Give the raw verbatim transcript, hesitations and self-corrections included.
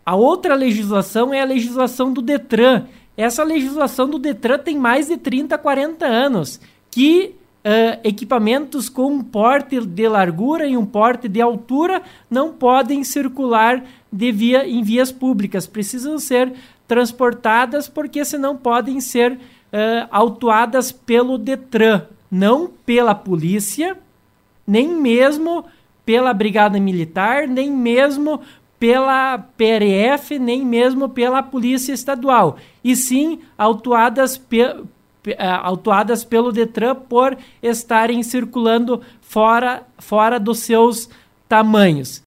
A outra legislação é a legislação do Detran. Essa legislação do Detran tem mais de trinta, quarenta anos, que uh, equipamentos com um porte de largura e um porte de altura não podem circular de via, em vias públicas, precisam ser transportadas porque senão podem ser uh, autuadas pelo Detran, não pela polícia, nem mesmo pela Brigada Militar, nem mesmo pela P R F, nem mesmo pela Polícia Estadual, e sim autuadas, pe, pe, autuadas pelo Detran por estarem circulando fora, fora dos seus tamanhos.